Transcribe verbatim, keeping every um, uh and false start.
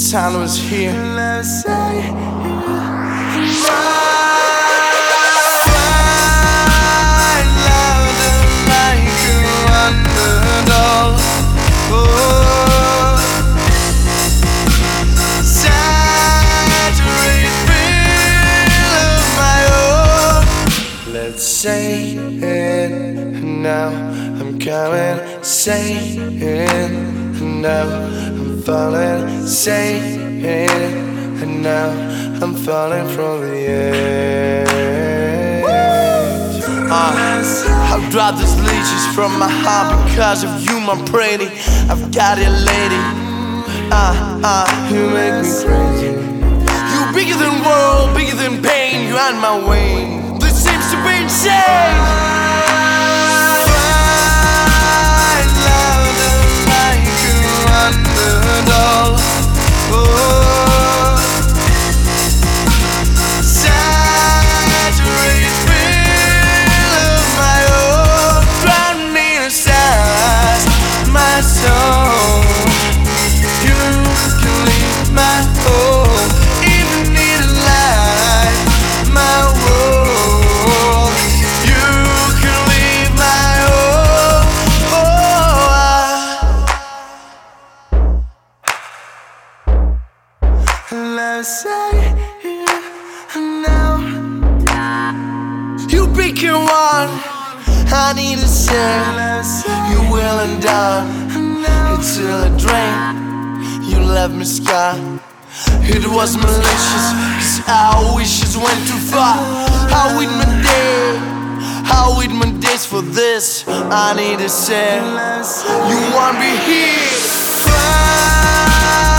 time was here. Let's say say it now, I'm coming, say it now, I'm falling, say it now, I'm falling from the edge. uh, I've dropped these leeches from my heart because of you, my pretty. I've got it, lady. Uh, uh, you make me crazy. You bigger than world, bigger than pain. You're on my way. Seems to be insane. Find love like you underdog. Oh, saturate feel of my own, drowning inside my soul. You can leave my home, even need a light, my world. Let's say it now. You picking one, I need to say you will and done until I drain. You left me scarred. It was malicious, cause our wishes went too far. How with my day, how with my days for this? I need to say you won't be here.